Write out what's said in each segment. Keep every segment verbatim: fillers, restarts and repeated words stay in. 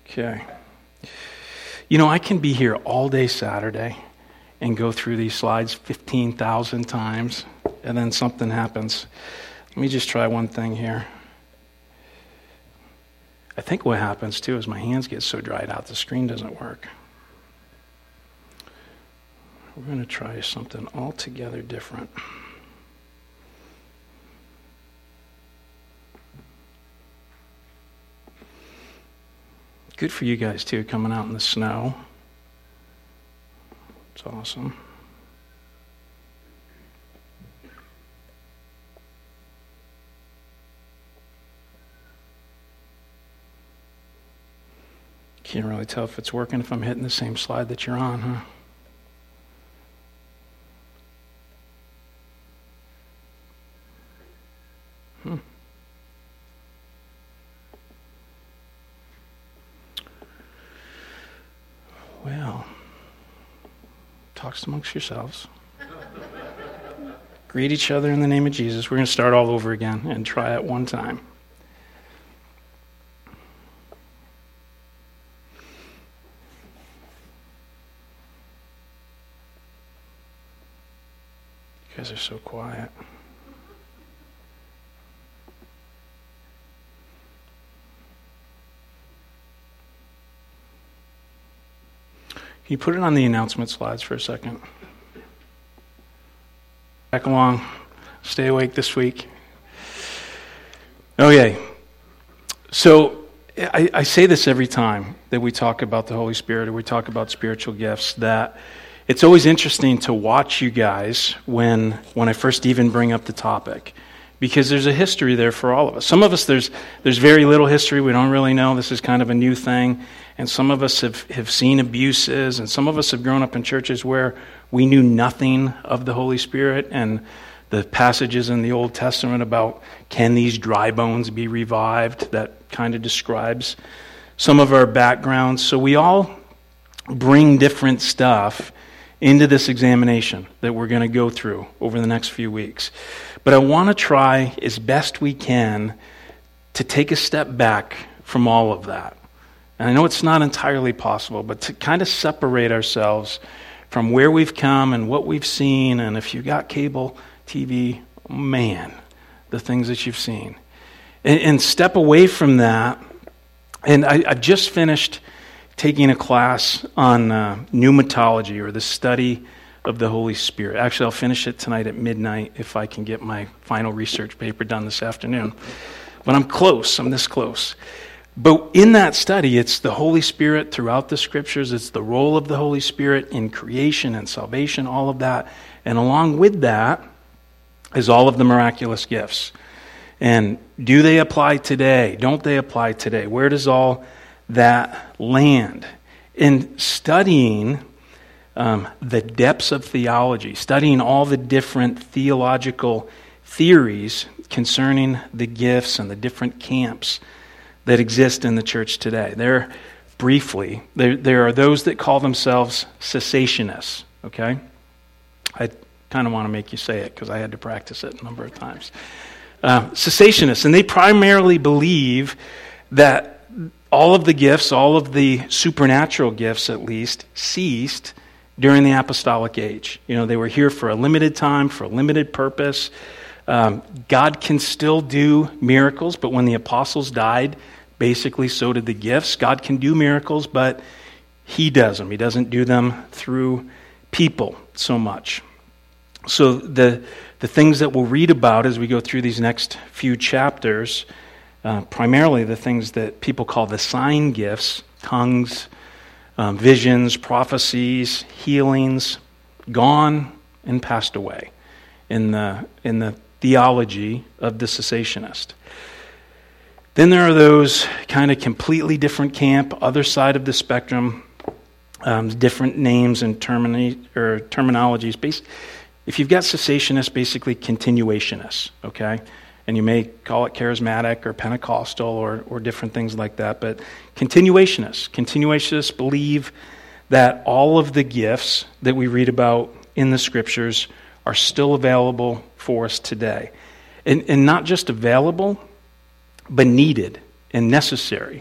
Okay. You know, I can be here all day Saturday and go through these slides fifteen thousand times, and then something happens. Let me just try one thing here. I think what happens, too, is my hands get so dried out, the screen doesn't work. We're going to try something altogether different. Good for you guys, too, coming out in the snow. It's awesome. Can't really tell if it's working if I'm hitting the same slide that you're on, huh? Hmm. Well, talks amongst yourselves. Greet each other in the name of Jesus. We're going to start all over again and try it one time. You guys are so quiet. Can you put it on the announcement slides for a second? Back along. Stay awake this week. Okay. So I, I say this every time that we talk about the Holy Spirit or we talk about spiritual gifts, that it's always interesting to watch you guys when when I first even bring up the topic, because there's a history there for all of us. Some of us, there's there's very little history. We don't really know. This is kind of a new thing. And some of us have, have seen abuses, and some of us have grown up in churches where we knew nothing of the Holy Spirit and the passages in the Old Testament about can these dry bones be revived, that kind of describes some of our backgrounds. So we all bring different stuff into this examination that we're going to go through over the next few weeks. But I want to try as best we can to take a step back from all of that. And I know it's not entirely possible, but to kind of separate ourselves from where we've come and what we've seen. And if you've got cable T V, man, the things that you've seen. And, and step away from that. And I, I just finished taking a class on uh, pneumatology, or the study of the Holy Spirit. Actually, I'll finish it tonight at midnight if I can get my final research paper done this afternoon. But I'm close. I'm this close. But in that study, it's the Holy Spirit throughout the Scriptures. It's the role of the Holy Spirit in creation and salvation, all of that. And along with that is all of the miraculous gifts. And do they apply today? Don't they apply today? Where does all that land? In studying um, the depths of theology, studying all the different theological theories concerning the gifts and the different camps that exist in the church today. There, briefly, there, there are those that call themselves cessationists, okay? I kind of want to make you say it because I had to practice it a number of times. Uh, cessationists, and they primarily believe that all of the gifts, all of the supernatural gifts at least, ceased during the apostolic age. You know, they were here for a limited time, for a limited purpose. Um, God can still do miracles, but when the apostles died, basically so did the gifts. God can do miracles, but he does them. He doesn't do them through people so much. So the the things that we'll read about as we go through these next few chapters, uh, primarily the things that people call the sign gifts, tongues, um, visions, prophecies, healings, gone and passed away in the in the theology of the cessationist. Then there are those kind of completely different camp, other side of the spectrum, um, different names and termini- or terminologies. Based, if you've got cessationists, basically continuationists, okay? And you may call it charismatic or Pentecostal or, or different things like that, but continuationists. Continuationists believe that all of the gifts that we read about in the Scriptures are still available for us today. And, and not just available, but needed and necessary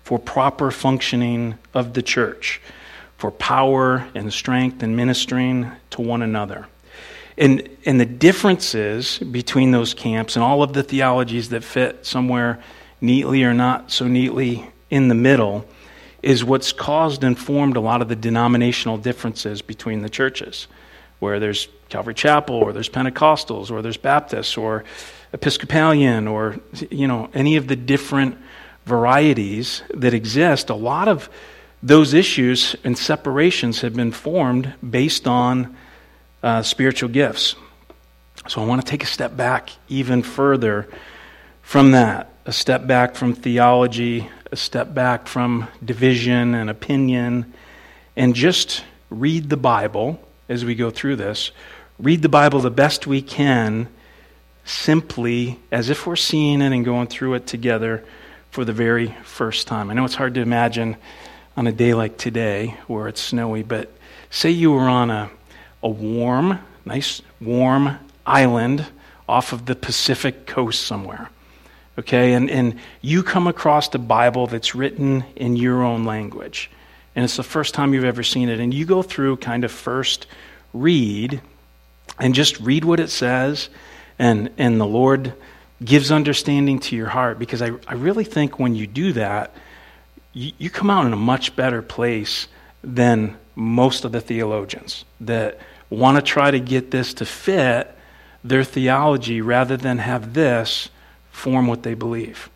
for proper functioning of the church, for power and strength and ministering to one another. And, and the differences between those camps and all of the theologies that fit somewhere neatly or not so neatly in the middle is what's caused and formed a lot of the denominational differences between the churches, where there's Calvary Chapel, or there's Pentecostals, or there's Baptists, or Episcopalian, or you know any of the different varieties that exist. A lot of those issues and separations have been formed based on uh, spiritual gifts. So I want to take a step back even further from that, a step back from theology, a step back from division and opinion, and just read the Bible as we go through this. Read the Bible the best we can, simply as if we're seeing it and going through it together for the very first time. I know it's hard to imagine on a day like today where it's snowy, but say you were on a, a warm, nice warm island off of the Pacific coast somewhere. Okay, and, and you come across the Bible that's written in your own language, and it's the first time you've ever seen it, and you go through kind of first read, and just read what it says, and, and the Lord gives understanding to your heart, because I, I really think when you do that, you, you come out in a much better place than most of the theologians that want to try to get this to fit their theology rather than have this form what they believe.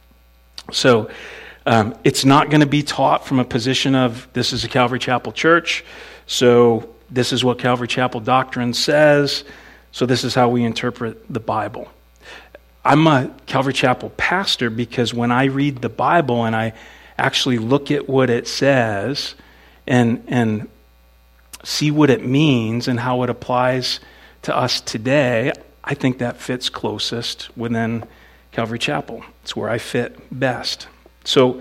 So um, it's not going to be taught from a position of this is a Calvary Chapel church, so this is what Calvary Chapel doctrine says, so this is how we interpret the Bible. I'm a Calvary Chapel pastor because when I read the Bible and I actually look at what it says and and see what it means and how it applies to us today, I think that fits closest within Calvary Chapel. It's where I fit best. So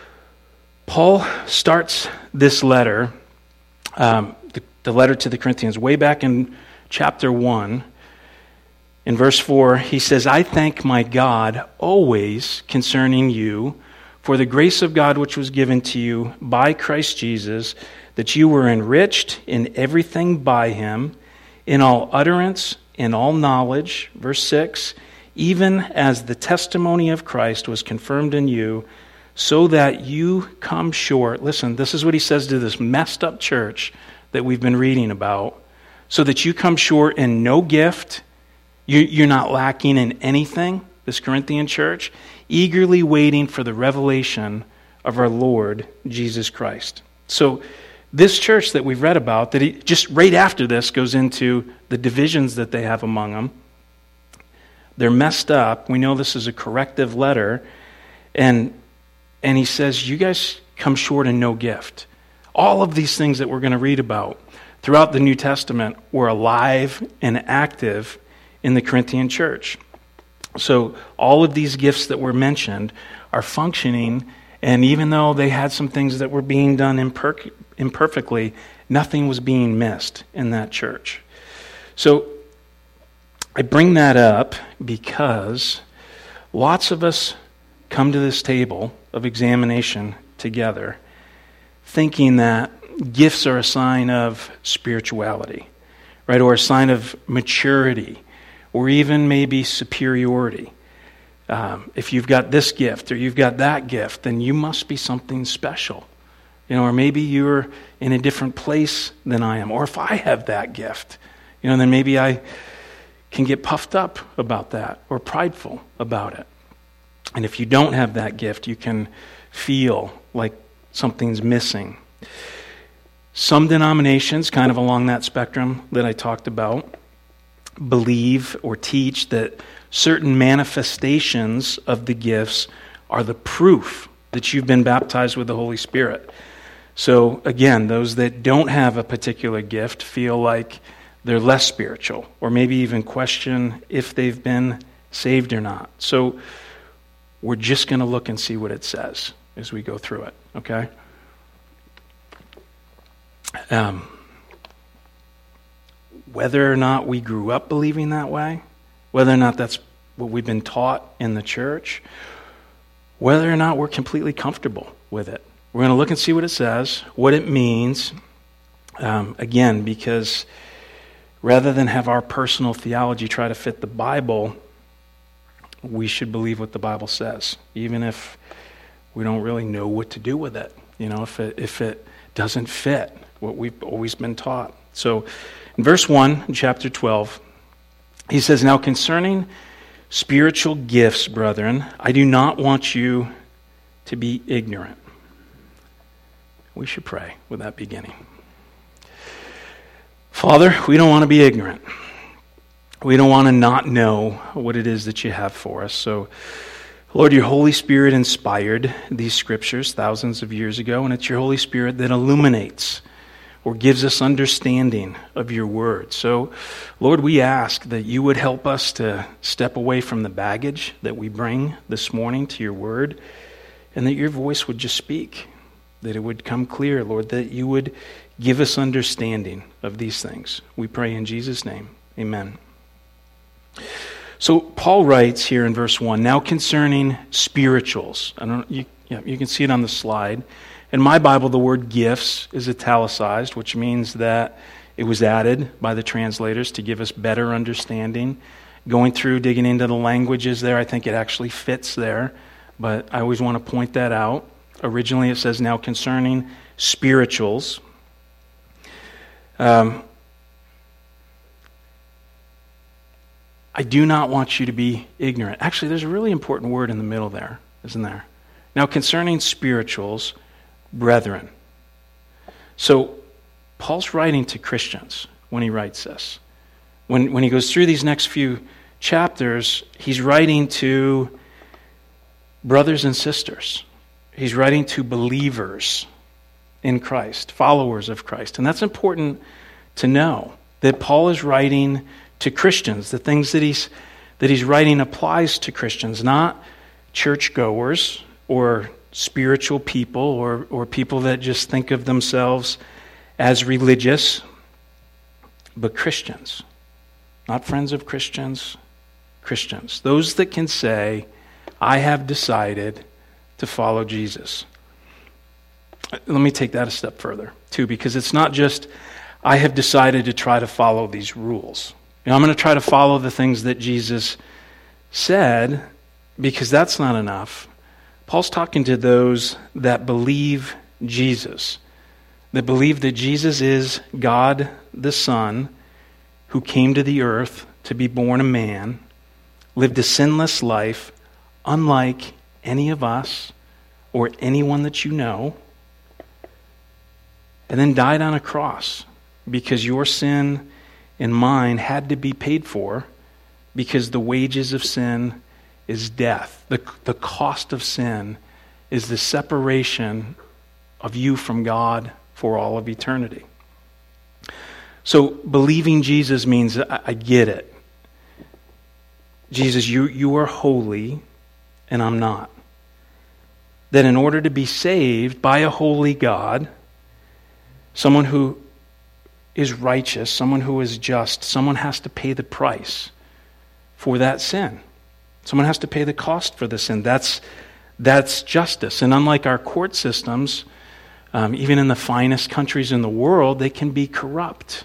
Paul starts this letter, um, the, the letter to the Corinthians, way back in chapter one. In verse four, he says, I thank my God always concerning you for the grace of God which was given to you by Christ Jesus, that you were enriched in everything by him, in all utterance, in all knowledge. Verse six, even as the testimony of Christ was confirmed in you, so that you come short. Listen, this is what he says to this messed up church that we've been reading about. So that you come short in no gift. You're not lacking in anything, this Corinthian church, eagerly waiting for the revelation of our Lord Jesus Christ. So this church that we've read about, that he, just right after this goes into the divisions that they have among them. They're messed up. We know this is a corrective letter. And, and he says, you guys come short in no gift. All of these things that we're going to read about throughout the New Testament were alive and active in the Corinthian church. So all of these gifts that were mentioned are functioning, and even though they had some things that were being done imper- imperfectly, nothing was being missed in that church. So I bring that up because lots of us come to this table of examination together thinking that gifts are a sign of spirituality, right, or a sign of maturity, or even maybe superiority. Um, if you've got this gift or you've got that gift, then you must be something special. You know, or maybe you're in a different place than I am. Or if I have that gift, you know, then maybe I can get puffed up about that or prideful about it. And if you don't have that gift, you can feel like something's missing. Some denominations, kind of along that spectrum that I talked about, believe or teach that certain manifestations of the gifts are the proof that you've been baptized with the Holy Spirit. So again, those that don't have a particular gift feel like they're less spiritual, or maybe even question if they've been saved or not. So we're just going to look and see what it says as we go through it, okay? Um, whether or not we grew up believing that way, whether or not that's what we've been taught in the church, whether or not we're completely comfortable with it. We're going to look and see what it says, what it means. Um, again, because rather than have our personal theology try to fit the Bible, we should believe what the Bible says, even if we don't really know what to do with it. You know, if it if it doesn't fit what we've always been taught. So, in verse one, in chapter twelve, he says, "Now concerning spiritual gifts, brethren, I do not want you to be ignorant." We should pray with that beginning. Father, we don't want to be ignorant. We don't want to not know what it is that you have for us. So, Lord, your Holy Spirit inspired these scriptures thousands of years ago, and it's your Holy Spirit that illuminates or gives us understanding of your word. So, Lord, we ask that you would help us to step away from the baggage that we bring this morning to your word, and that your voice would just speak, that it would come clear, Lord, that you would give us understanding of these things. We pray in Jesus' name. Amen. So Paul writes here in verse one, "Now concerning spirituals." I don't you, yeah, you can see it on the slide. In my Bible, the word gifts is italicized, which means that it was added by the translators to give us better understanding. Going through, digging into the languages there, I think it actually fits there, but I always want to point that out. Originally it says, "Now concerning spirituals." Um, I do not want you to be ignorant. Actually, there's a really important word in the middle there, isn't there? Now concerning spirituals, brethren. So Paul's writing to Christians when he writes this. When, when he goes through these next few chapters, he's writing to brothers and sisters. He's writing to believers in Christ, followers of Christ. And that's important to know, that Paul is writing to Christians. The things that he's that he's writing applies to Christians, not churchgoers or spiritual people or, or people that just think of themselves as religious, but Christians. Not friends of Christians, Christians. Those that can say, "I have decided to follow Jesus." Let me take that a step further, too, because it's not just, I have decided to try to follow these rules. You know, I'm going to try to follow the things that Jesus said, because that's not enough. Paul's talking to those that believe Jesus, that believe that Jesus is God the Son, who came to the earth to be born a man, lived a sinless life, unlike any of us or anyone that you know, and then died on a cross because your sin and mine had to be paid for, because the wages of sin is death. The, the cost of sin is the separation of you from God for all of eternity. So believing Jesus means, I, I get it. Jesus, you, you are holy and I'm not. That in order to be saved by a holy God, someone who is righteous, someone who is just, someone has to pay the price for that sin. Someone has to pay the cost for the sin. That's, that's justice. And unlike our court systems, um, even in the finest countries in the world, they can be corrupt.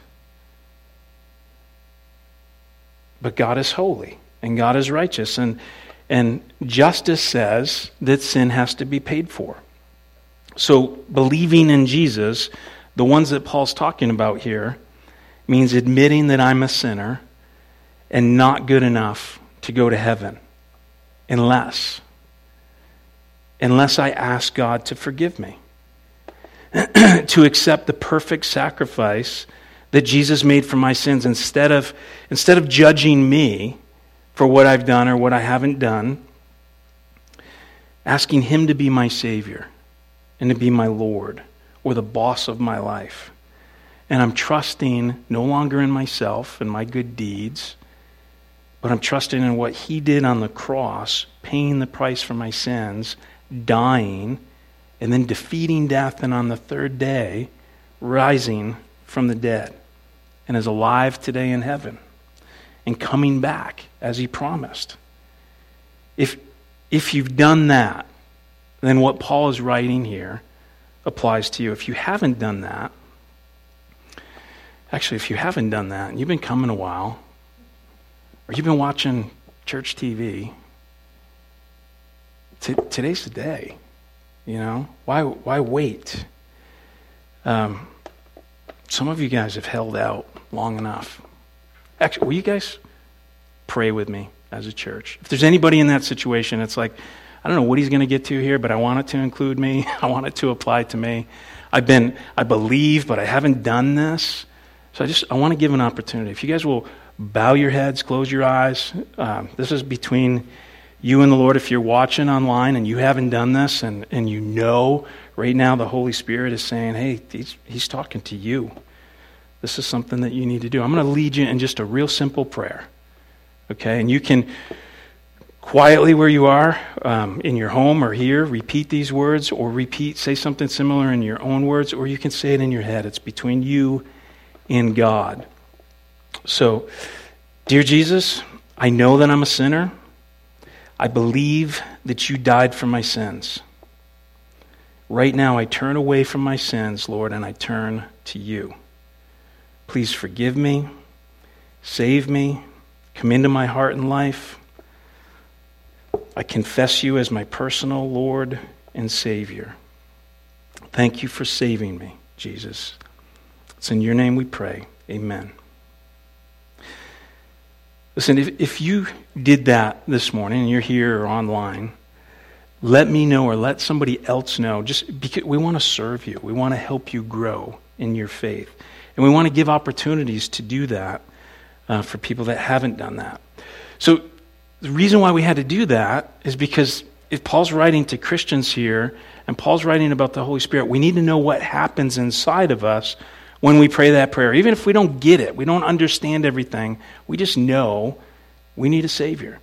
But God is holy and God is righteous. And, and justice says that sin has to be paid for. So believing in Jesus, the ones that Paul's talking about here, means admitting that I'm a sinner and not good enough to go to heaven unless, unless I ask God to forgive me, to accept the perfect sacrifice that Jesus made for my sins, instead of, instead of judging me for what I've done or what I haven't done, asking Him to be my Savior and to be my Lord, or the boss of my life. And I'm trusting no longer in myself and my good deeds, but I'm trusting in what He did on the cross, paying the price for my sins, dying, and then defeating death, and on the third day, rising from the dead, and is alive today in heaven, and coming back as He promised. If, if you've done that, then what Paul is writing here applies to you. If you haven't done that, actually, if you haven't done that, and you've been coming a while, or you've been watching church T V, t- today's the day. You know, why why wait? Um, some of you guys have held out long enough. Actually, will you guys pray with me as a church? If there's anybody in that situation, it's like, I don't know what he's going to get to here, but I want it to include me. I want it to apply to me. I've been, I believe, but I haven't done this. So I just, I want to give an opportunity. If you guys will bow your heads, close your eyes. Um, this is between you and the Lord. If you're watching online and you haven't done this, and, and you know right now the Holy Spirit is saying, hey, he's, he's talking to you. This is something that you need to do. I'm going to lead you in just a real simple prayer. Okay? And you can quietly where you are, um, in your home or here, repeat these words, or repeat, say something similar in your own words, or you can say it in your head. It's between you and God. So, dear Jesus, I know that I'm a sinner. I believe that you died for my sins. Right now, I turn away from my sins, Lord, and I turn to you. Please forgive me, save me, come into my heart and life. I confess you as my personal Lord and Savior. Thank you for saving me, Jesus. It's in your name we pray. Amen. Listen, if, if you did that this morning and you're here or online, let me know or let somebody else know. Just because we want to serve you. We want to help you grow in your faith. And we want to give opportunities to do that uh, for people that haven't done that. So the reason why we had to do that is because if Paul's writing to Christians here, and Paul's writing about the Holy Spirit, we need to know what happens inside of us when we pray that prayer. Even if we don't get it, we don't understand everything, we just know we need a Savior.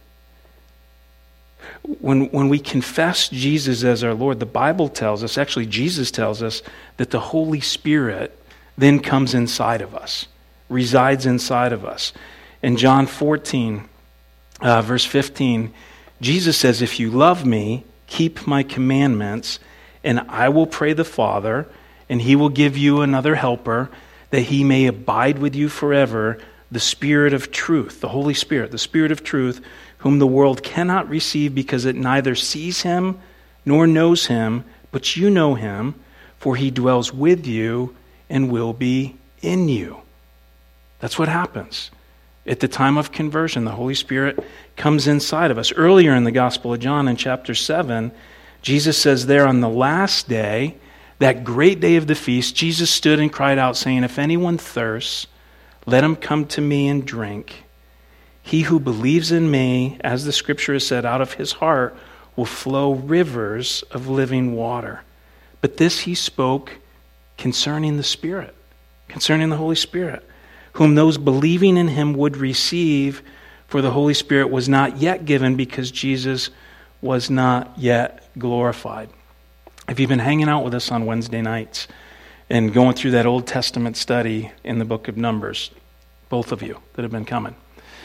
When, when we confess Jesus as our Lord, the Bible tells us, actually Jesus tells us, that the Holy Spirit then comes inside of us, resides inside of us. In John fourteen, uh, verse fifteen, Jesus says, if you love me, keep my commandments, and I will pray the Father, and he will give you another helper, that he may abide with you forever, the Spirit of truth, the Holy Spirit, the Spirit of truth, whom the world cannot receive because it neither sees him nor knows him, but you know him, for he dwells with you and will be in you. That's what happens. At the time of conversion, the Holy Spirit comes inside of us. Earlier in the Gospel of John, in chapter seven, Jesus says there on the last day, that great day of the feast, Jesus stood and cried out, saying, if anyone thirsts, let him come to me and drink. He who believes in me, as the scripture has said, out of his heart will flow rivers of living water. But this he spoke concerning the Spirit, concerning the Holy Spirit, whom those believing in him would receive, for the Holy Spirit was not yet given because Jesus was not yet glorified. If you've been hanging out with us on Wednesday nights and going through that Old Testament study in the book of Numbers, both of you that have been coming,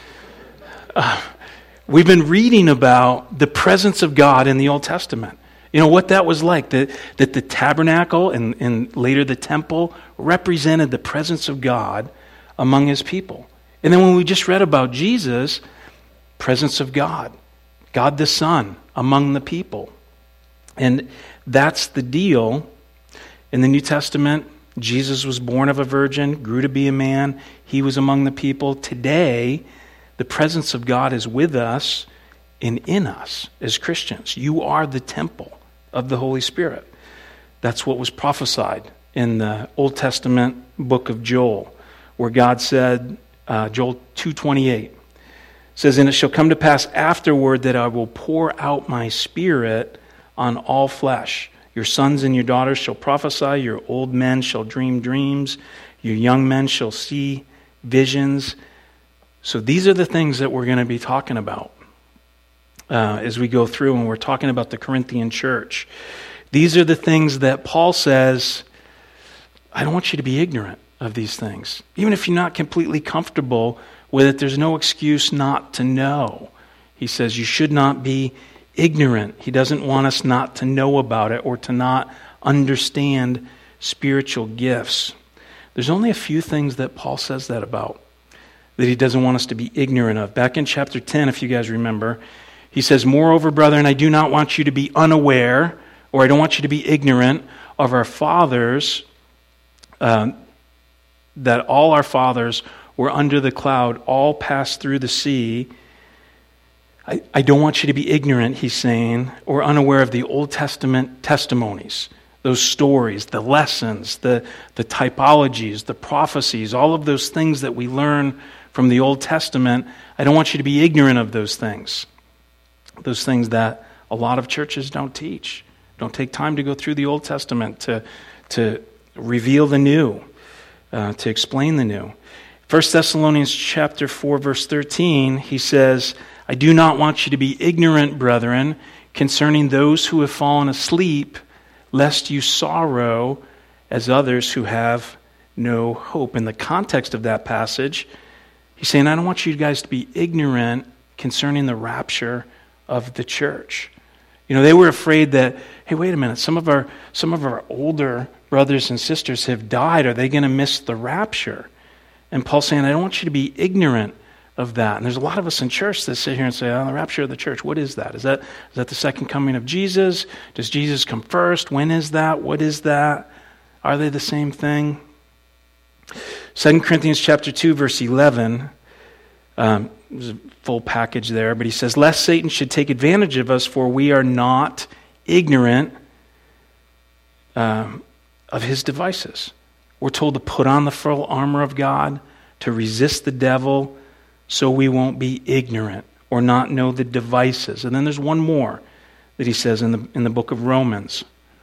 uh, we've been reading about the presence of God in the Old Testament. You know, what that was like, that, that the tabernacle and, and later the temple represented the presence of God among his people. And then when we just read about Jesus, presence of God, God the Son among the people. And that's the deal. In the New Testament, Jesus was born of a virgin, grew to be a man. He was among the people. Today, the presence of God is with us and in us as Christians. You are the temple of the Holy Spirit. That's what was prophesied in the Old Testament book of Joel, where God said, uh, Joel two twenty-eight, says, and it shall come to pass afterward that I will pour out my Spirit on all flesh. Your sons and your daughters shall prophesy, your old men shall dream dreams, your young men shall see visions. So these are the things that we're going to be talking about uh, as we go through, and we're talking about the Corinthian church. These are the things that Paul says, I don't want you to be ignorant of these things. Even if you're not completely comfortable with it, there's no excuse not to know. He says you should not be ignorant. He doesn't want us not to know about it or to not understand spiritual gifts. There's only a few things that Paul says that about, that he doesn't want us to be ignorant of. Back in chapter ten, if you guys remember, he says, "Moreover, brethren, I do not want you to be unaware, or I don't want you to be ignorant of our fathers, um, that all our fathers were under the cloud, all passed through the sea." I, I don't want you to be ignorant, he's saying, or unaware of the Old Testament testimonies, those stories, the lessons, the, the typologies, the prophecies, all of those things that we learn from the Old Testament. I don't want you to be ignorant of those things, those things that a lot of churches don't teach, don't take time to go through the Old Testament to, to reveal the new, uh, to explain the new. First Thessalonians chapter four, verse thirteen, he says, "I do not want you to be ignorant, brethren, concerning those who have fallen asleep, lest you sorrow as others who have no hope." In the context of that passage, he's saying, I don't want you guys to be ignorant concerning the rapture of the church. You know, they were afraid that, hey, wait a minute, some of our some of our older brothers and sisters have died. Are they going to miss the rapture? And Paul's saying, I don't want you to be ignorant of that. And there's a lot of us in church that sit here and say, oh, the rapture of the church, what is that? Is that is that the second coming of Jesus? Does Jesus come first? When is that? What is that? Are they the same thing? Second Corinthians chapter two, verse eleven, um, there's a full package there, but he says, "Lest Satan should take advantage of us, for we are not ignorant um, of his devices." We're told to put on the full armor of God, to resist the devil, so we won't be ignorant or not know the devices. And then there's one more that he says in the in the book of Romans.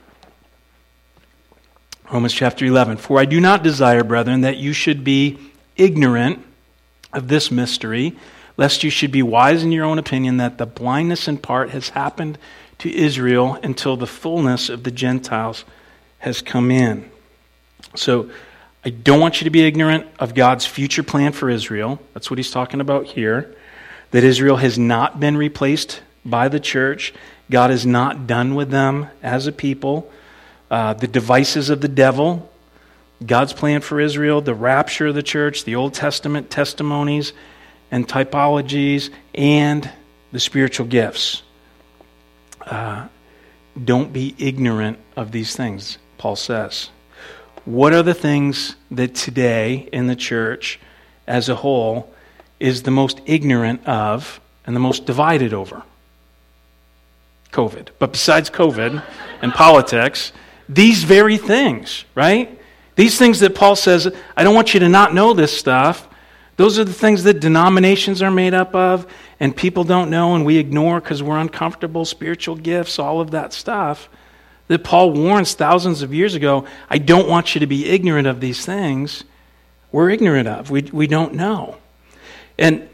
Romans chapter eleven. "For I do not desire, brethren, that you should be ignorant of this mystery, lest you should be wise in your own opinion, that the blindness in part has happened to Israel until the fullness of the Gentiles has come in." So I don't want you to be ignorant of God's future plan for Israel. That's what he's talking about here. That Israel has not been replaced by the church. God is not done with them as a people. Uh, the devices of the devil, God's plan for Israel, the rapture of the church, the Old Testament testimonies and typologies, and the spiritual gifts. Uh, don't be ignorant of these things, Paul says. What are the things that today in the church as a whole is the most ignorant of and the most divided over? COVID. But besides COVID and politics, these very things, right? These things that Paul says, I don't want you to not know this stuff. Those are the things that denominations are made up of and people don't know and we ignore because we're uncomfortable, spiritual gifts, all of that stuff. That Paul warns thousands of years ago, I don't want you to be ignorant of these things. We're ignorant of. We, we don't know. And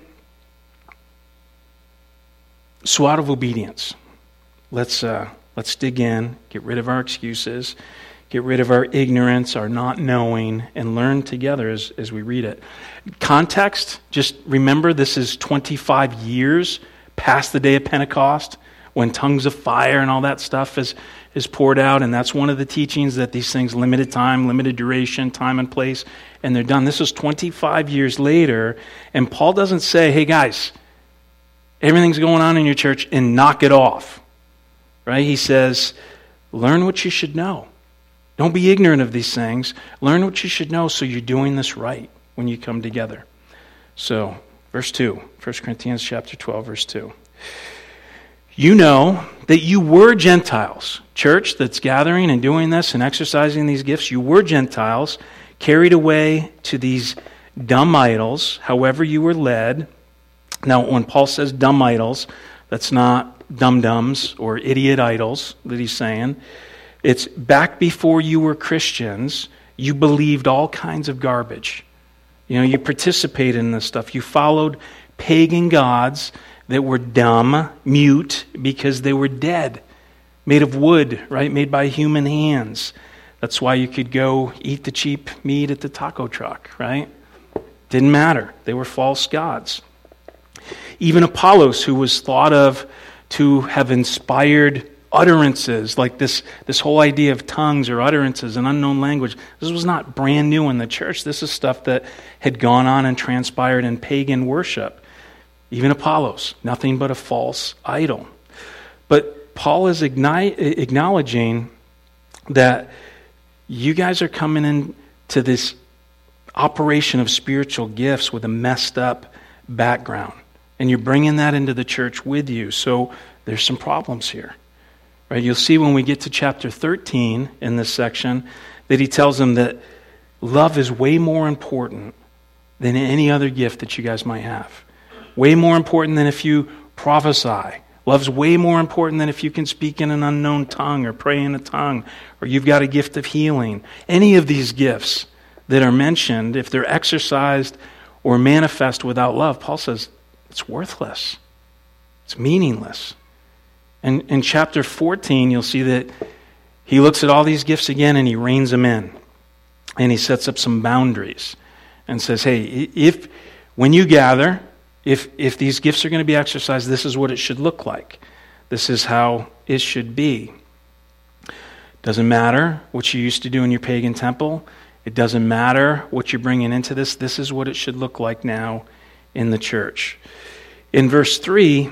so out of obedience, let's uh, let's dig in, get rid of our excuses, get rid of our ignorance, our not knowing, and learn together as, as we read it. Context, just remember this is twenty-five years past the day of Pentecost, when tongues of fire and all that stuff is, is poured out, and that's one of the teachings, that these things, limited time, limited duration, time and place, and they're done. This is twenty-five years later, and Paul doesn't say, hey guys, everything's going on in your church and knock it off, right? He says, learn what you should know. Don't be ignorant of these things. Learn what you should know so you're doing this right when you come together. So, verse two, First Corinthians chapter twelve, verse two. You know that you were Gentiles, church that's gathering and doing this and exercising these gifts. You were Gentiles, carried away to these dumb idols, however you were led. Now, when Paul says dumb idols, that's not dum-dums or idiot idols that he's saying. It's back before you were Christians, you believed all kinds of garbage. You know, you participated in this stuff. You followed pagan gods that were dumb, mute, because they were dead, made of wood, right? Made by human hands. That's why you could go eat the cheap meat at the taco truck, right? Didn't matter. They were false gods. Even Apollos, who was thought of to have inspired utterances, like this, this whole idea of tongues or utterances, an unknown language. This was not brand new in the church. This is stuff that had gone on and transpired in pagan worship. Even Apollos, nothing but a false idol. But Paul is igni- acknowledging that you guys are coming into this operation of spiritual gifts with a messed up background. And you're bringing that into the church with you. So there's some problems here. Right? You'll see when we get to chapter thirteen in this section that he tells them that love is way more important than any other gift that you guys might have. Way more important than if you prophesy. Love's way more important than if you can speak in an unknown tongue or pray in a tongue or you've got a gift of healing. Any of these gifts that are mentioned, if they're exercised or manifest without love, Paul says it's worthless. It's meaningless. And in chapter fourteen, you'll see that he looks at all these gifts again and he reins them in. And he sets up some boundaries and says, hey, if when you gather, if if these gifts are going to be exercised, this is what it should look like. This is how it should be. Doesn't matter what you used to do in your pagan temple. It doesn't matter what you're bringing into this. This is what it should look like now in the church. In verse three,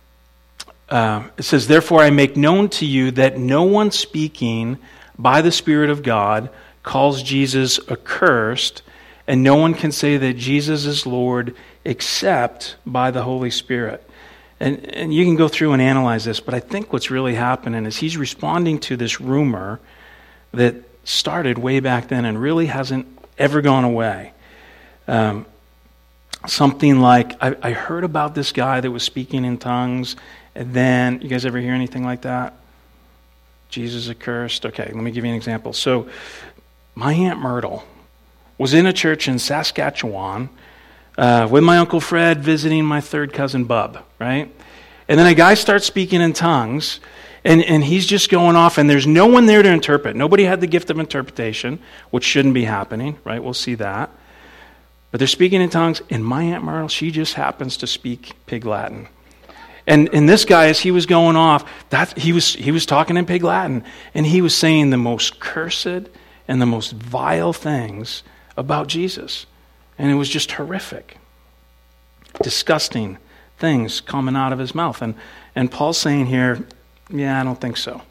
uh, it says, therefore I make known to you that no one speaking by the Spirit of God calls Jesus accursed, and no one can say that Jesus is Lord except by the Holy Spirit. And, and you can go through and analyze this, but I think what's really happening is he's responding to this rumor that started way back then and really hasn't ever gone away. Um, something like, I, I heard about this guy that was speaking in tongues, and then, you guys ever hear anything like that? Jesus accursed. Okay, let me give you an example. So, my Aunt Myrtle was in a church in Saskatchewan uh, with my Uncle Fred visiting my third cousin Bub, right? And then a guy starts speaking in tongues, and, and he's just going off, and there's no one there to interpret. Nobody had the gift of interpretation, which shouldn't be happening, right? We'll see that. But they're speaking in tongues, and my Aunt Myrtle, she just happens to speak Pig Latin. And and this guy, as he was going off, that he was he was talking in Pig Latin, and he was saying the most cursed and the most vile things about Jesus. And it was just horrific. Disgusting things coming out of his mouth. And, and Paul's saying here, yeah, I don't think so.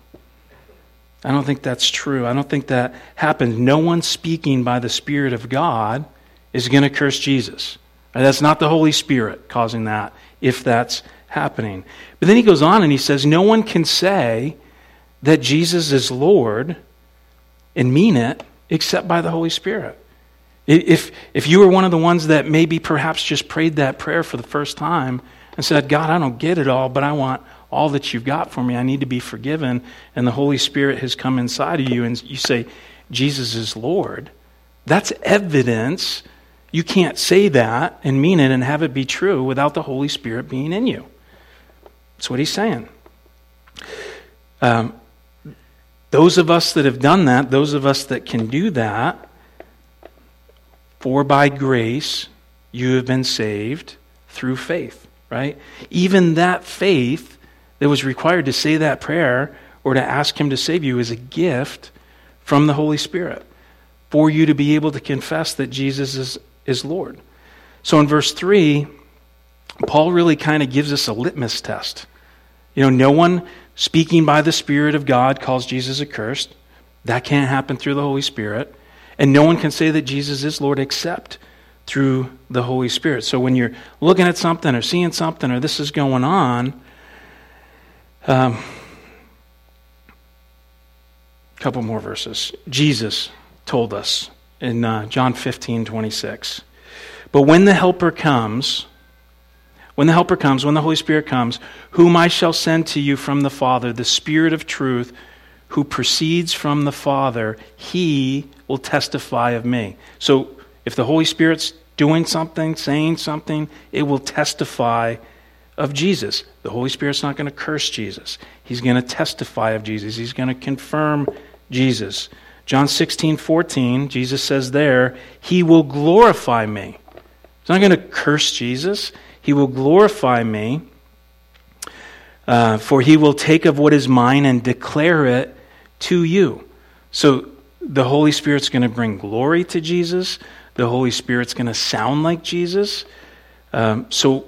I don't think that's true. I don't think that happened. No one speaking by the Spirit of God is going to curse Jesus. That's not the Holy Spirit causing that, if that's happening. But then he goes on and he says, no one can say that Jesus is Lord and mean it except by the Holy Spirit. If if you were one of the ones that maybe perhaps just prayed that prayer for the first time and said, God, I don't get it all, but I want all that you've got for me. I need to be forgiven, and the Holy Spirit has come inside of you, and you say, Jesus is Lord, that's evidence. You can't say that and mean it and have it be true without the Holy Spirit being in you. That's what he's saying. Um, those of us that have done that, those of us that can do that, for by grace you have been saved through faith, right? Even that faith that was required to say that prayer or to ask him to save you is a gift from the Holy Spirit for you to be able to confess that Jesus is, is Lord. So in verse three, Paul really kind of gives us a litmus test. You know, no one speaking by the Spirit of God calls Jesus accursed. That can't happen through the Holy Spirit. And no one can say that Jesus is Lord except through the Holy Spirit. So when you're looking at something or seeing something or this is going on, um, a couple more verses. Jesus told us in uh, John fifteen twenty-six, but when the Helper comes, when the Helper comes, when the Holy Spirit comes, whom I shall send to you from the Father, the Spirit of truth, who proceeds from the Father, he will testify of me. So if the Holy Spirit's doing something, saying something, it will testify of Jesus. The Holy Spirit's not going to curse Jesus. He's going to testify of Jesus. He's going to confirm Jesus. John sixteen fourteen, Jesus says there, he will glorify me. He's not going to curse Jesus. He will glorify me. Uh, for he will take of what is mine and declare it to you. So the Holy Spirit's going to bring glory to Jesus. The Holy Spirit's going to sound like Jesus. Um, so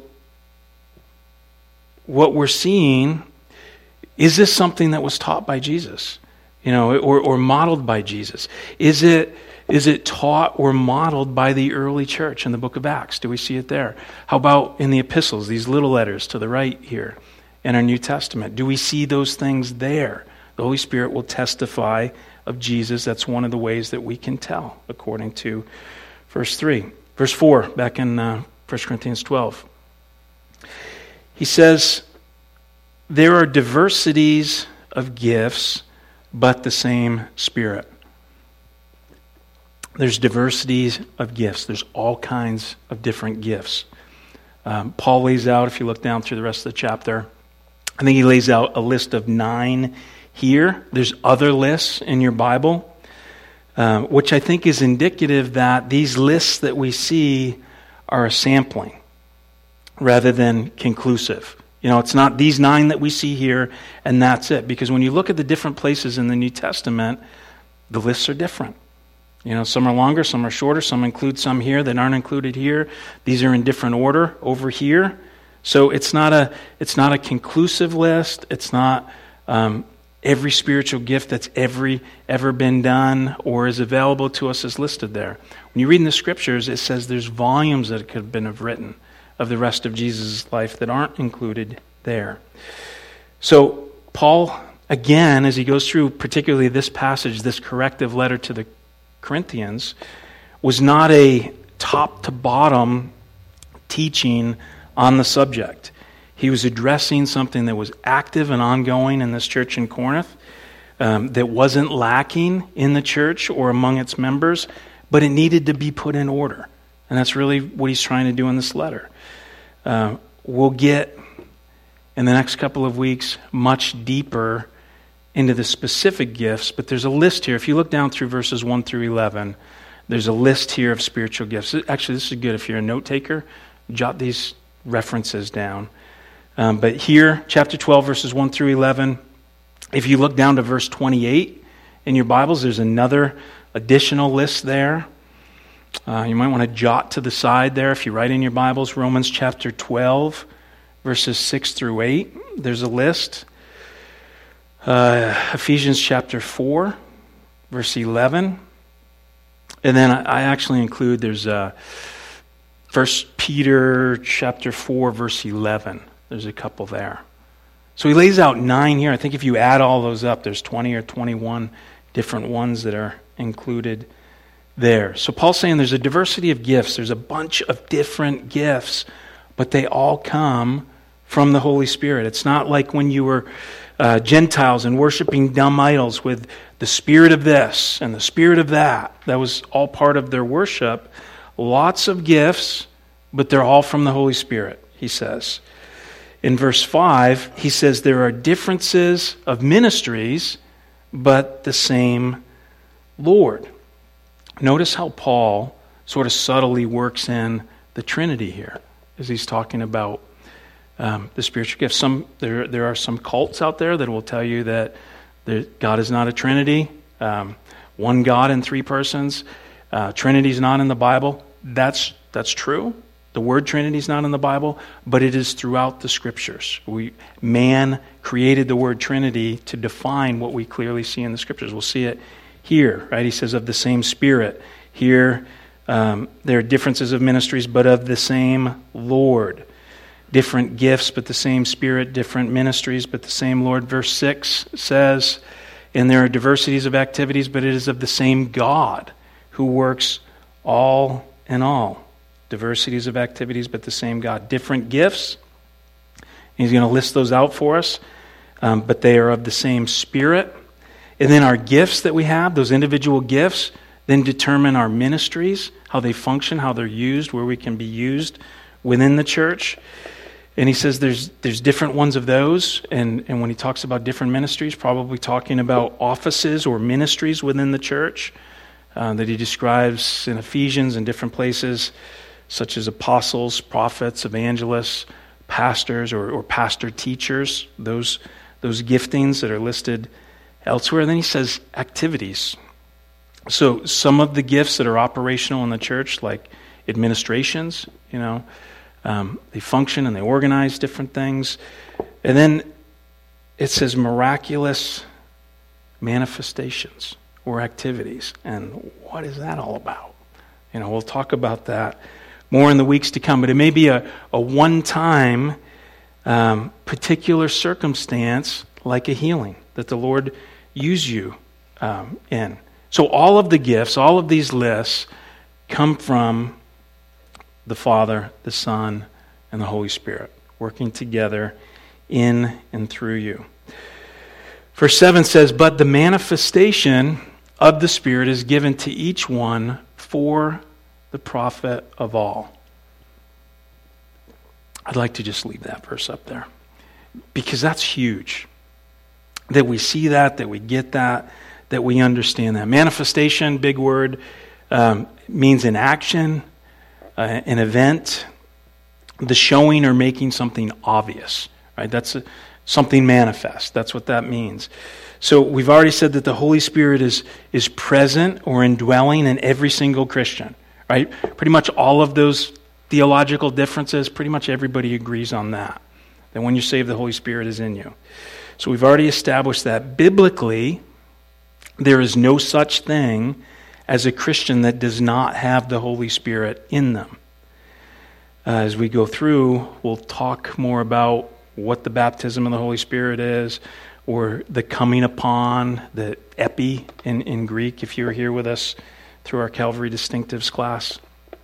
what we're seeing, is this something that was taught by Jesus? You know, or, or modeled by Jesus? Is it is it taught or modeled by the early church in the book of Acts? Do we see it there? How about in the epistles, these little letters to the right here in our New Testament? Do we see those things there? The Holy Spirit will testify of Jesus. That's one of the ways that we can tell, according to verse three. Verse four, back in uh, First Corinthians twelve. He says, there are diversities of gifts, but the same Spirit. There's diversities of gifts. There's all kinds of different gifts. Um, Paul lays out, if you look down through the rest of the chapter, I think he lays out a list of nine here. There's other lists in your Bible, uh, which I think is indicative that these lists that we see are a sampling rather than conclusive. You know, it's not these nine that we see here and that's it. Because when you look at the different places in the New Testament, the lists are different. You know, some are longer, some are shorter, some include some here that aren't included here. These are in different order over here. So it's not a it's not a conclusive list. It's not um, every spiritual gift that's every ever been done or is available to us is listed there. When you read in the scriptures, it says there's volumes that could have been written of the rest of Jesus' life that aren't included there. So Paul, again, as he goes through particularly this passage, this corrective letter to the Corinthians, was not a top to bottom teaching on the subject. He was addressing something that was active and ongoing in this church in Corinth, um, that wasn't lacking in the church or among its members, but it needed to be put in order. And that's really what he's trying to do in this letter. Uh, we'll get, in the next couple of weeks, much deeper into the specific gifts, but there's a list here. If you look down through verses one through eleven, there's a list here of spiritual gifts. Actually, this is good if you're a note taker. Jot these references down. Um, but here, chapter twelve, verses one through eleven, if you look down to verse twenty-eight in your Bibles, there's another additional list there. Uh, you might want to jot to the side there if you write in your Bibles. Romans chapter twelve, verses six through eight, there's a list. Uh, Ephesians chapter four, verse eleven. And then I, I actually include, there's uh, First Peter chapter four, verse eleven. There's a couple there. So he lays out nine here. I think if you add all those up, there's twenty or twenty-one different ones that are included there. So Paul's saying there's a diversity of gifts. There's a bunch of different gifts, but they all come from the Holy Spirit. It's not like when you were uh, Gentiles and worshiping dumb idols with the spirit of this and the spirit of that. That was all part of their worship. Lots of gifts, but they're all from the Holy Spirit, he says. In verse five, he says there are differences of ministries, but the same Lord. Notice how Paul sort of subtly works in the Trinity here as he's talking about um, the spiritual gifts. Some there there are some cults out there that will tell you that there, God is not a Trinity, um, one God in three persons. Uh, Trinity is not in the Bible. That's that's true. The word Trinity is not in the Bible, but it is throughout the Scriptures. We man created the word Trinity to define what we clearly see in the Scriptures. We'll see it here, right? He says of the same Spirit. Here, um, there are differences of ministries, but of the same Lord. Different gifts, but the same Spirit. Different ministries, but the same Lord. Verse six says, and there are diversities of activities, but it is of the same God who works all in all. Diversities of activities, but the same God. Different gifts. He's going to list those out for us, um, but they are of the same Spirit. And then our gifts that we have, those individual gifts, then determine our ministries, how they function, how they're used, where we can be used within the church. And he says there's there's different ones of those. And, and when he talks about different ministries, probably talking about offices or ministries within the church uh, that he describes in Ephesians and different places, such as apostles, prophets, evangelists, pastors or, or pastor teachers, those, those giftings that are listed elsewhere. Then he says activities. So some of the gifts that are operational in the church, like administrations, you know, um, they function and they organize different things. And then it says miraculous manifestations or activities. And what is that all about? You know, we'll talk about that more in the weeks to come. But it may be a, a one-time um, particular circumstance like a healing that the Lord use you um, in. So all of the gifts, all of these lists come from the Father, the Son, and the Holy Spirit working together in and through you. Verse seven says, but the manifestation of the Spirit is given to each one for the profit of all. I'd like to just leave that verse up there because that's huge. That we see that, that we get that, that we understand that. Manifestation, big word, um, means an action, uh, an event, the showing or making something obvious. Right? That's a, something manifest. That's what that means. So we've already said that the Holy Spirit is is present or indwelling in every single Christian. Right? Pretty much all of those theological differences, pretty much everybody agrees on that. That when you're saved, the Holy Spirit is in you. So we've already established that biblically, there is no such thing as a Christian that does not have the Holy Spirit in them. Uh, as we go through, we'll talk more about what the baptism of the Holy Spirit is, or the coming upon, the epi in, in Greek, if you were here with us through our Calvary Distinctives class.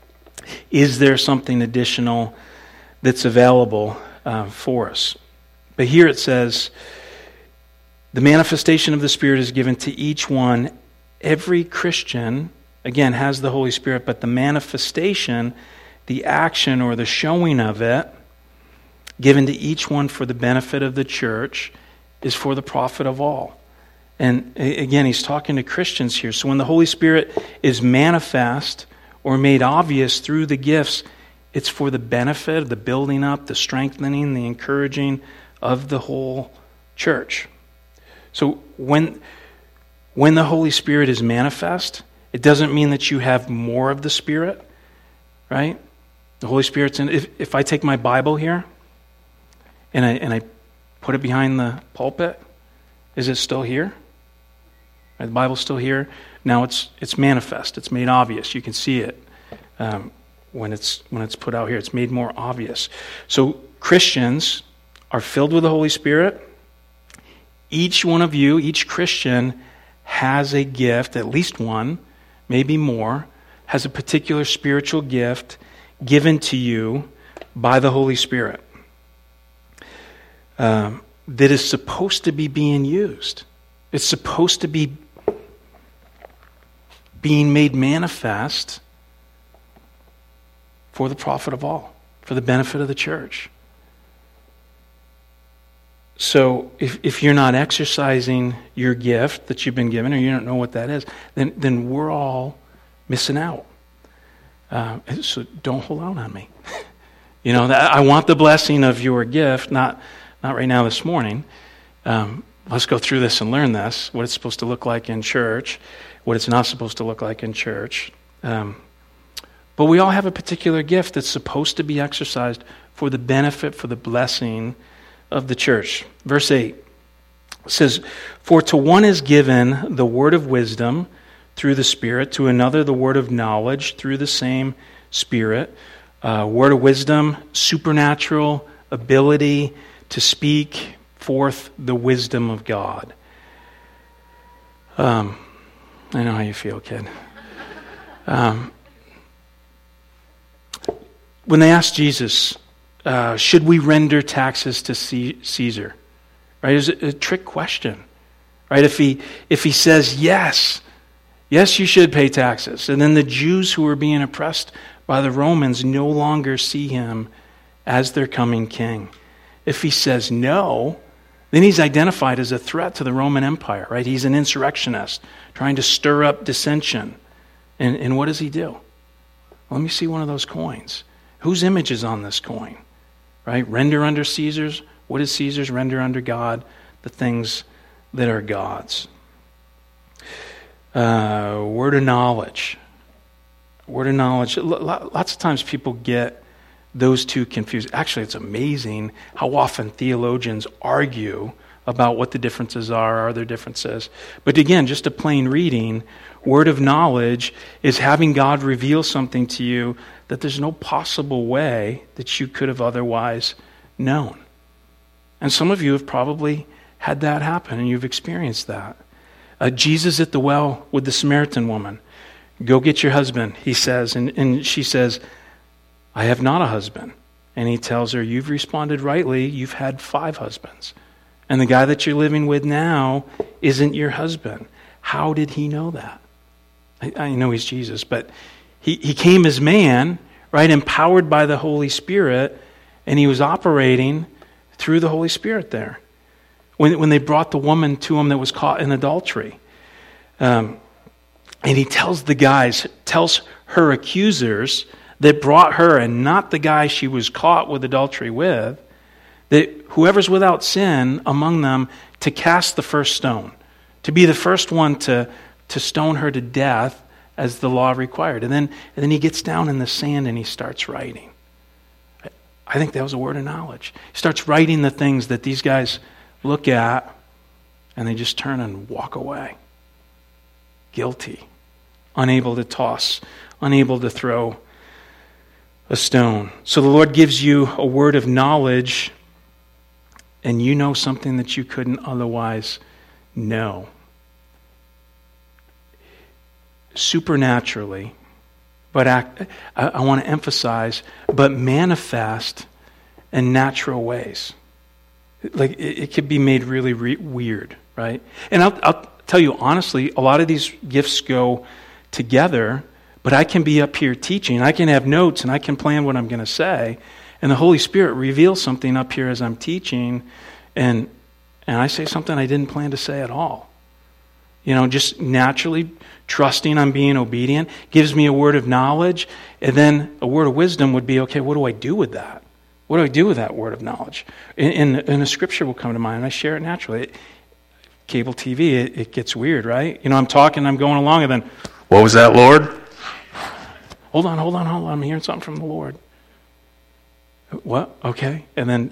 Is there something additional that's available uh, for us? But here it says, the manifestation of the Spirit is given to each one. Every Christian, again, has the Holy Spirit, but the manifestation, the action or the showing of it, given to each one for the benefit of the church, is for the profit of all. And again, he's talking to Christians here. So when the Holy Spirit is manifest or made obvious through the gifts, it's for the benefit, the building up, the strengthening, the encouraging of the whole church. So when, when the Holy Spirit is manifest, it doesn't mean that you have more of the Spirit, right? The Holy Spirit's in. If, if I take my Bible here and I and I put it behind the pulpit, is it still here? Right, the Bible's still here. Now it's it's manifest. It's made obvious. You can see it um, when it's when it's put out here. It's made more obvious. So Christians are filled with the Holy Spirit. Each one of you, each Christian, has a gift, at least one, maybe more, has a particular spiritual gift given to you by the Holy Spirit um, that is supposed to be being used. It's supposed to be being made manifest for the profit of all, for the benefit of the church. So if, if you're not exercising your gift that you've been given, or you don't know what that is, then, then we're all missing out. Uh, so don't hold out on me. You know, I want the blessing of your gift, not not right now this morning. Um, let's go through this and learn this, what it's supposed to look like in church, what it's not supposed to look like in church. Um, but we all have a particular gift that's supposed to be exercised for the benefit, for the blessing of the church. Verse eight says, "For to one is given the word of wisdom through the Spirit, to another the word of knowledge through the same Spirit." Uh, word of wisdom, supernatural ability to speak forth the wisdom of God. Um, I know how you feel, kid. Um, when they asked Jesus, uh, should we render taxes to Caesar? Right? It's a, a trick question. Right? If he if he says yes, yes, you should pay taxes, and then the Jews who were being oppressed by the Romans no longer see him as their coming king. If he says no, then he's identified as a threat to the Roman Empire, right? He's an insurrectionist trying to stir up dissension. And, and what does he do? Let me see one of those coins. Whose image is on this coin? right? Render unto Caesar's. What is Caesar's? Render unto God the things that are God's. Uh, word of knowledge. Word of knowledge. Lots of times people get those two confused. Actually, it's amazing how often theologians argue about what the differences are, are there differences. But again, just a plain reading, word of knowledge is having God reveal something to you that there's no possible way that you could have otherwise known. And some of you have probably had that happen, and you've experienced that. Uh, Jesus at the well with the Samaritan woman. Go get your husband, he says. And, and she says, I have not a husband. And he tells her, you've responded rightly. You've had five husbands. And the guy that you're living with now isn't your husband. How did he know that? I, I know he's Jesus, but he, he came as man, right, empowered by the Holy Spirit, and he was operating through the Holy Spirit there. When, when they brought the woman to him that was caught in adultery. Um, and he tells the guys, tells her accusers that brought her and not the guy she was caught with adultery with, that whoever's without sin among them to cast the first stone, to be the first one to, to stone her to death as the law required. And then, and then he gets down in the sand and he starts writing. I, I think that was a word of knowledge. He starts writing the things that these guys look at and they just turn and walk away. Guilty. Unable to toss. Unable to throw a stone. So the Lord gives you a word of knowledge and you know something that you couldn't otherwise know. Supernaturally, but act, I, I want to emphasize, but manifest in natural ways. Like it, it could be made really re- weird, right? And I'll, I'll tell you honestly, a lot of these gifts go together, but I can be up here teaching, I can have notes, and I can plan what I'm going to say, and the Holy Spirit reveals something up here as I'm teaching, and and I say something I didn't plan to say at all. You know, just naturally trusting I'm being obedient gives me a word of knowledge, and then a word of wisdom would be, okay, what do I do with that? What do I do with that word of knowledge? And, and, and a scripture will come to mind, and I share it naturally. It, cable T V, it, it gets weird, right? You know, I'm talking, I'm going along, and then, what was that, Lord? Hold on, hold on, hold on. I'm hearing something from the Lord. What? Okay. And then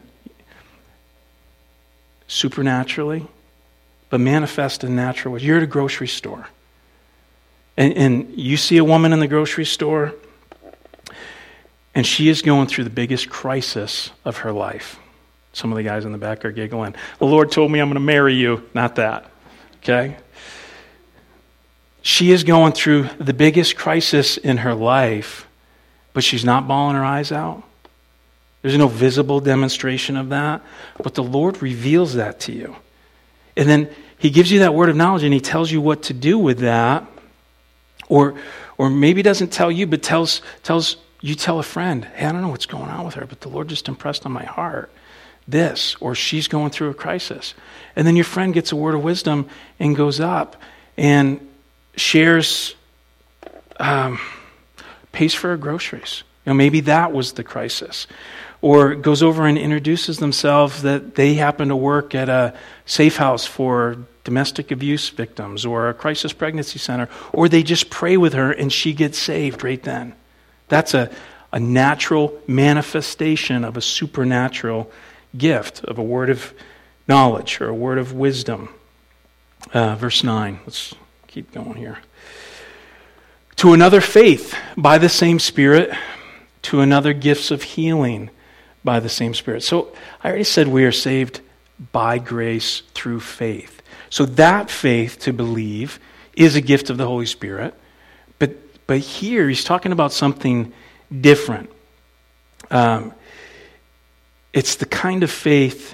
supernaturally, but manifest in natural ways. You're at a grocery store. And, and you see a woman in the grocery store, and she is going through the biggest crisis of her life. Some of the guys in the back are giggling. The Lord told me I'm going to marry you. Not that. Okay? She is going through the biggest crisis in her life, but she's not bawling her eyes out. There's no visible demonstration of that, but the Lord reveals that to you. And then he gives you that word of knowledge and he tells you what to do with that. Or or maybe doesn't tell you, but tells tells you tell a friend, hey, I don't know what's going on with her, but the Lord just impressed on my heart this, or she's going through a crisis. And then your friend gets a word of wisdom and goes up and shares, um, pays for her groceries. You know, maybe that was the crisis. Or goes over and introduces themselves that they happen to work at a safe house for domestic abuse victims or a crisis pregnancy center, or they just pray with her and she gets saved right then. That's a, a natural manifestation of a supernatural gift, of a word of knowledge or a word of wisdom. Uh, verse nine, let's keep going here. To another faith by the same Spirit, to another gifts of healing by the same Spirit. So I already said we are saved by grace through faith. So that faith to believe is a gift of the Holy Spirit. But but here he's talking about something different. Um, it's the kind of faith,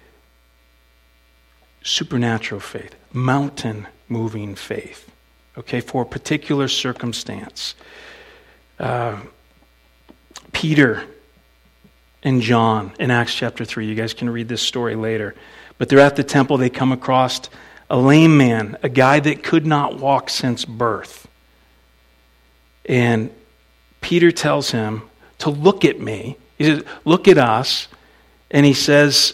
supernatural faith, mountain-moving faith, okay, for a particular circumstance. Uh, Peter and John in Acts chapter three, you guys can read this story later, but they're at the temple, they come across a lame man, a guy that could not walk since birth. And Peter tells him to look at me. He says, look at us. And he says,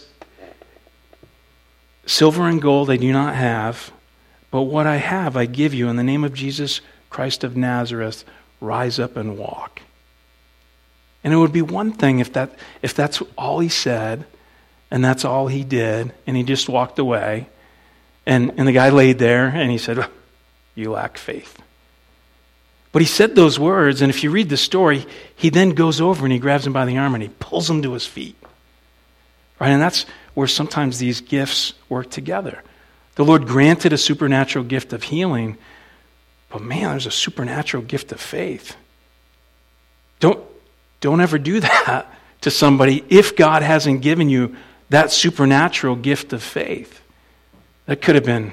silver and gold I do not have, but what I have I give you. In the name of Jesus Christ of Nazareth, rise up and walk. And it would be one thing if that if that's all he said, and that's all he did, and he just walked away, and, and the guy laid there, and he said, you lack faith. But he said those words, and if you read the story, he then goes over and he grabs him by the arm and he pulls him to his feet. Right? And that's where sometimes these gifts work together. The Lord granted a supernatural gift of healing, but man, there's a supernatural gift of faith. Don't, don't ever do that to somebody if God hasn't given you that supernatural gift of faith. That could have been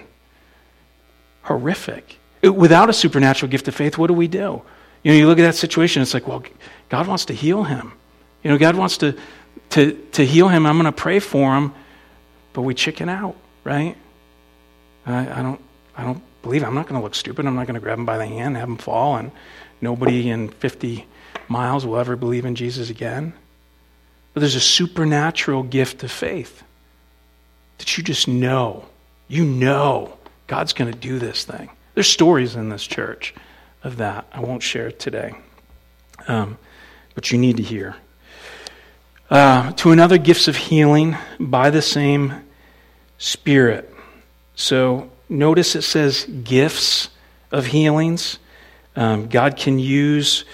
horrific. Without a supernatural gift of faith, what do we do? You know, you look at that situation, it's like, well, God wants to heal him. You know, God wants to to, to heal him. I'm going to pray for him, but we chicken out, right? I, I don't I don't believe it. I'm not going to look stupid. I'm not going to grab him by the hand and have him fall, and nobody in fifty miles will ever believe in Jesus again. But there's a supernatural gift of faith that you just know. You know God's going to do this thing. There's stories in this church of that. I won't share it today. Um, but you need to hear. Uh, to another, gifts of healing by the same Spirit. So notice it says gifts of healings. Um, God can use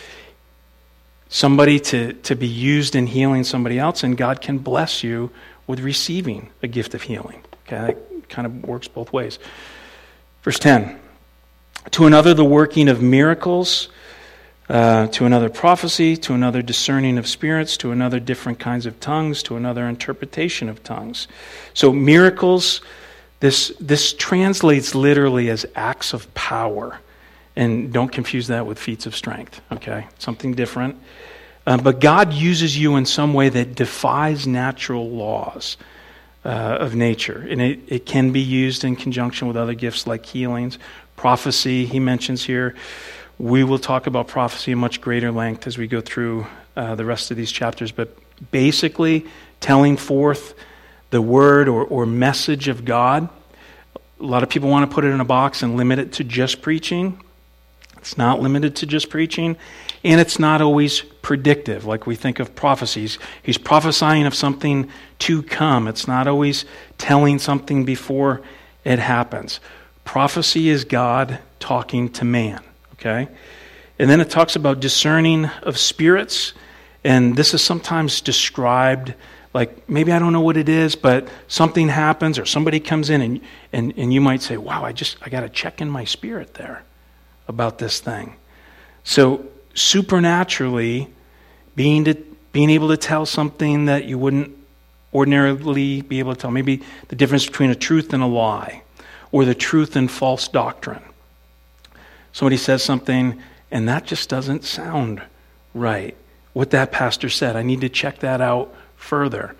somebody to, to be used in healing somebody else, and God can bless you with receiving a gift of healing. Okay, that kind of works both ways. Verse ten. To another, the working of miracles. Uh, to another, prophecy. To another, discerning of spirits. To another, different kinds of tongues. To another, interpretation of tongues. So miracles, this this translates literally as acts of power. And don't confuse that with feats of strength, okay? Something different. Uh, but God uses you in some way that defies natural laws uh, of nature. And it, it can be used in conjunction with other gifts like healings. Prophecy, he mentions here. We will talk about prophecy in much greater length as we go through uh, the rest of these chapters. But basically, telling forth the word or, or message of God. A lot of people want to put it in a box and limit it to just preaching. It's not limited to just preaching, and it's not always predictive, like we think of prophecies. He's prophesying of something to come. It's not always telling something before it happens. Prophecy is God talking to man, okay? And then it talks about discerning of spirits, and this is sometimes described like, maybe I don't know what it is, but something happens, or somebody comes in, and and, and you might say, wow, I just, I got to check in my spirit there about this thing. So supernaturally, being to, being able to tell something that you wouldn't ordinarily be able to tell, maybe the difference between a truth and a lie, or the truth and false doctrine. Somebody says something, and that just doesn't sound right. What that pastor said, I need to check that out further.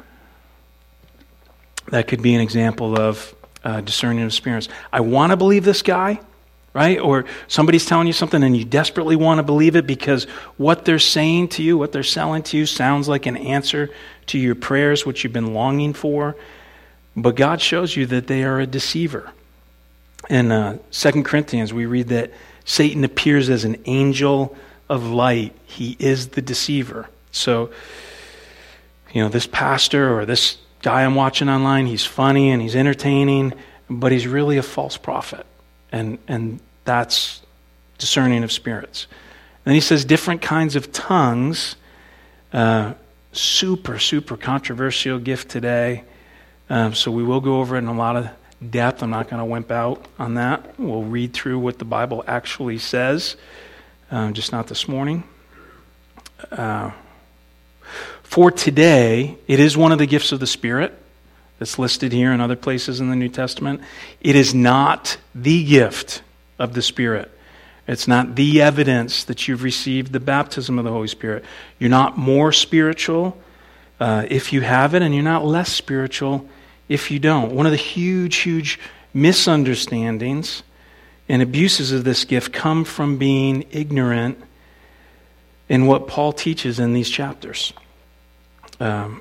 That could be an example of uh, discerning of spirits. I want to believe this guy, right? Or somebody's telling you something and you desperately want to believe it because what they're saying to you, what they're selling to you sounds like an answer to your prayers, which you've been longing for. But God shows you that they are a deceiver. In uh, Second Corinthians, we read that Satan appears as an angel of light. He is the deceiver. So, you know, this pastor or this guy I'm watching online, he's funny and he's entertaining, but he's really a false prophet. And and that's discerning of spirits. Then he says different kinds of tongues. Uh, super, super controversial gift today. Um, so we will go over it in a lot of depth. I'm not going to wimp out on that. We'll read through what the Bible actually says, um, just not this morning. Uh, for today, it is one of the gifts of the Spirit that's listed here and other places in the New Testament. It is not the gift of the Spirit. It's not the evidence that you've received the baptism of the Holy Spirit. You're not more spiritual uh, if you have it, and you're not less spiritual if you don't. One of the huge, huge misunderstandings and abuses of this gift come from being ignorant in what Paul teaches in these chapters. Um,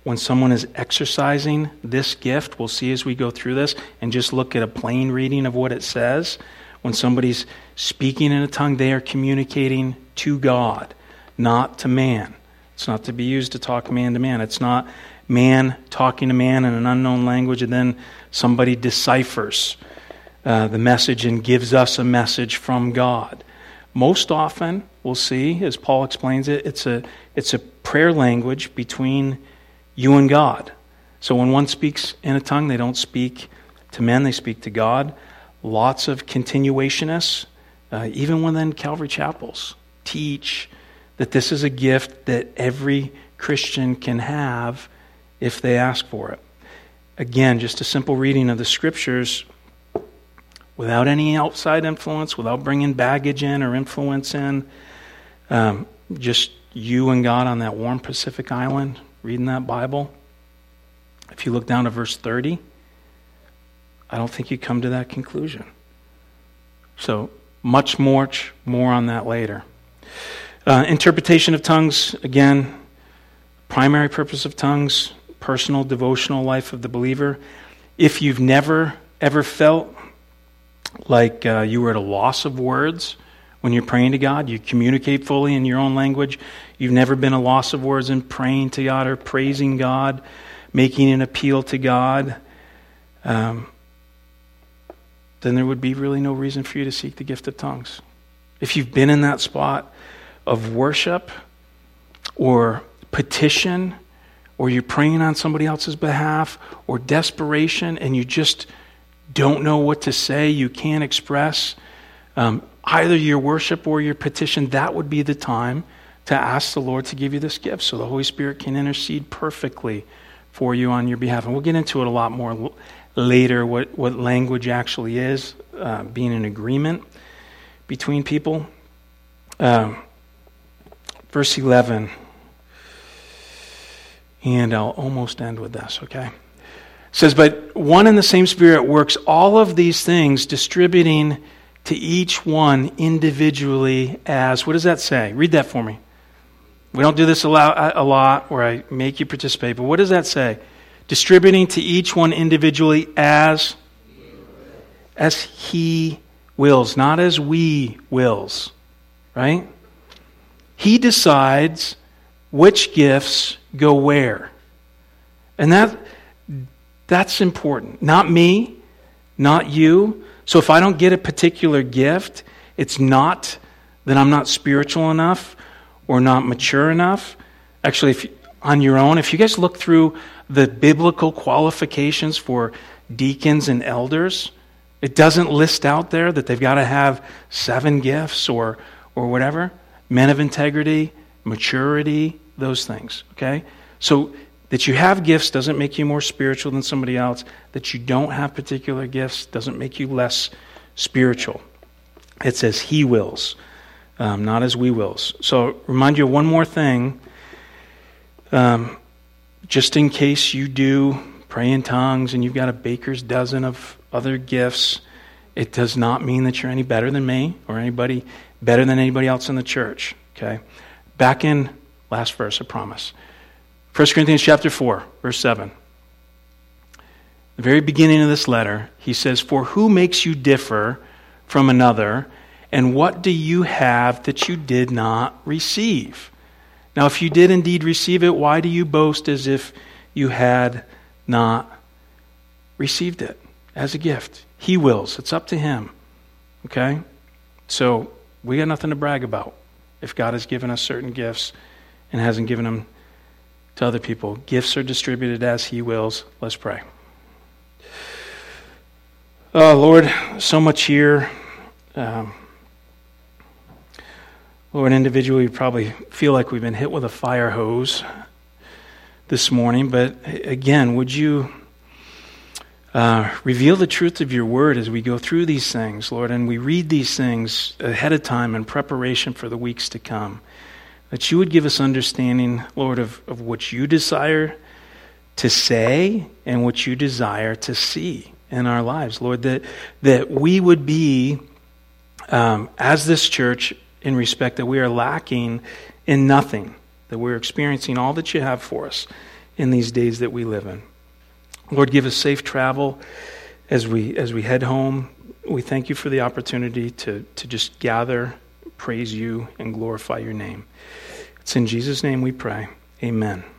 when someone is exercising this gift, we'll see as we go through this, and just look at a plain reading of what it says. When somebody's speaking in a tongue, they are communicating to God, not to man. It's not to be used to talk man to man. It's not man talking to man in an unknown language and then somebody deciphers uh, the message and gives us a message from God. Most often, we'll see, as Paul explains it, it's a it's a prayer language between you and God. So when one speaks in a tongue, they don't speak to men, they speak to God. Lots of continuationists, uh, even within Calvary chapels, teach that this is a gift that every Christian can have if they ask for it. Again, just a simple reading of the Scriptures without any outside influence, without bringing baggage in or influence in. Um, just you and God on that warm Pacific island, reading that Bible. If you look down to verse thirty, I don't think you come to that conclusion. So much more, more on that later. Uh, interpretation of tongues, again, primary purpose of tongues, personal devotional life of the believer. If you've never ever felt like uh, you were at a loss of words when you're praying to God, you communicate fully in your own language, you've never been a loss of words in praying to God or praising God, making an appeal to God, um, then there would be really no reason for you to seek the gift of tongues. If you've been in that spot of worship or petition, or you're praying on somebody else's behalf, or desperation, and you just don't know what to say, you can't express um, either your worship or your petition, that would be the time to ask the Lord to give you this gift so the Holy Spirit can intercede perfectly for you on your behalf. And we'll get into it a lot more l- later, what, what language actually is, uh, being an agreement between people. Um, verse eleven, and I'll almost end with this, okay? It says, but one and the same Spirit works all of these things, distributing to each one individually as, what does that say? Read that for me. We don't do this a lot, a lot where I make you participate, but what does that say? Distributing to each one individually as, as he wills, not as we wills, right? He decides which gifts go where. And that that's important. Not me, not you. So if I don't get a particular gift, it's not that I'm not spiritual enough or not mature enough. Actually, if you, on your own, if you guys look through the biblical qualifications for deacons and elders, it doesn't list out there that they've got to have seven gifts or or whatever. Men of integrity, maturity, those things, okay? So that you have gifts doesn't make you more spiritual than somebody else. That you don't have particular gifts doesn't make you less spiritual. It says he wills, um, not as we wills. So remind you of one more thing. Um, just in case you do pray in tongues and you've got a baker's dozen of other gifts, it does not mean that you're any better than me or anybody better than anybody else in the church, okay? Back in last verse, I promise. First Corinthians chapter four, verse seven. The very beginning of this letter, he says, for who makes you differ from another, and what do you have that you did not receive? Now, if you did indeed receive it, why do you boast as if you had not received it as a gift? He wills. It's up to him, okay? So we got nothing to brag about if God has given us certain gifts and hasn't given them to other people. Gifts are distributed as he wills. Let's pray. Oh, Lord, so much here. Um, Lord, individually, we probably feel like we've been hit with a fire hose this morning. But again, would you uh, reveal the truth of your word as we go through these things, Lord, and we read these things ahead of time in preparation for the weeks to come. That you would give us understanding, Lord, of, of what you desire to say and what you desire to see in our lives. Lord, that, that we would be, um, as this church, in respect that we are lacking in nothing, that we're experiencing all that you have for us in these days that we live in. Lord, give us safe travel as we as we head home. We thank you for the opportunity to, to just gather, praise you, and glorify your name. It's in Jesus' name we pray. Amen.